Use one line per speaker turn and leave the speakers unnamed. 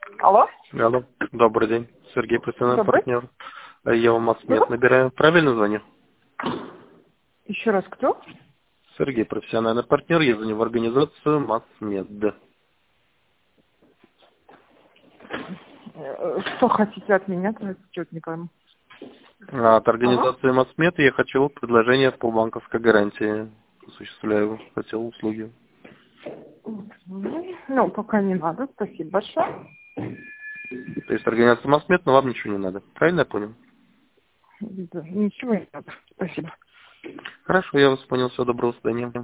Алло?
Алло, добрый день. Сергей, профессиональный
Добрый.
партнер. Я в Масмед
Кто?
набираю. Правильно звоню?
Еще раз кто?
Сергей, профессиональный партнер. Я звоню в организацию Масмед.
Что хотите от меня? Что-то не пойму.
От
Алло?
организации Масмед я хочу предложение по банковской гарантии. Осуществляю. Хотел услуги.
Ну, пока не надо. Спасибо большое.
То есть организация Масмед, но вам ничего не надо. Правильно я понял?
Да, ничего не надо. Спасибо.
Хорошо, я вас понял. Всего доброго, до свидания.